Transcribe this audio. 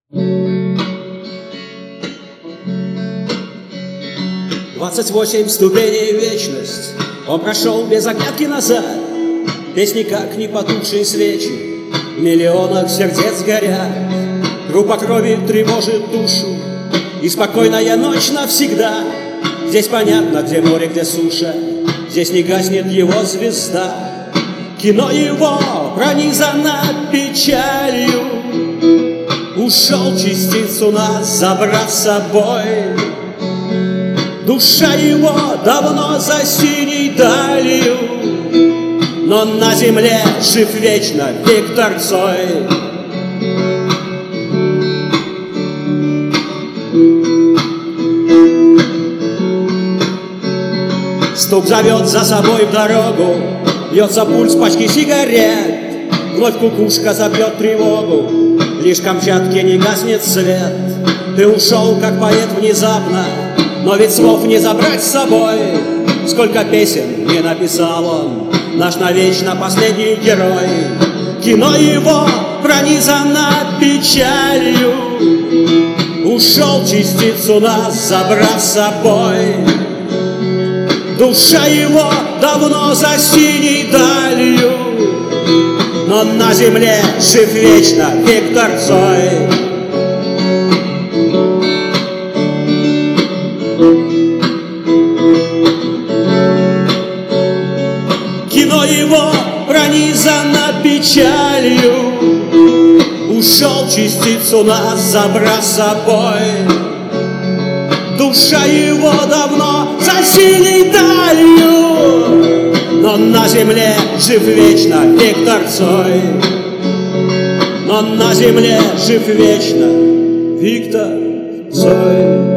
«28 ступеней в вечность» он прошел без оглядки назад. Песни, как не потухшие свечи, в миллионах сердец горят. Группа крови тревожит душу, и спокойная ночь навсегда. Здесь понятно, где море, где суша, здесь не гаснет его звезда. Кино его пронизано печалью, ушел частицу нас, забрав с собой. Душа его давно за синей далью, но на земле жив вечно Виктор Цой. Стук зовет за собой в дорогу, бьется пульс пачки сигарет. Вновь кукушка забьет тревогу, лишь Камчатке не гаснет свет. Ты ушел, как поэт, внезапно, но ведь слов не забрать с собой. Сколько песен не написал он, наш навечно последний герой. Кино его пронизано печалью, ушел частицу нас, забрав с собой. Душа его давно за синей далью, но на земле жив вечно Виктор Цой. Кино его пронизано печалью, ушел частицу нас, забрав с собой. Душа его давно за синей далью, но на земле жив вечно Виктор Цой. Но на земле жив вечно Виктор Цой.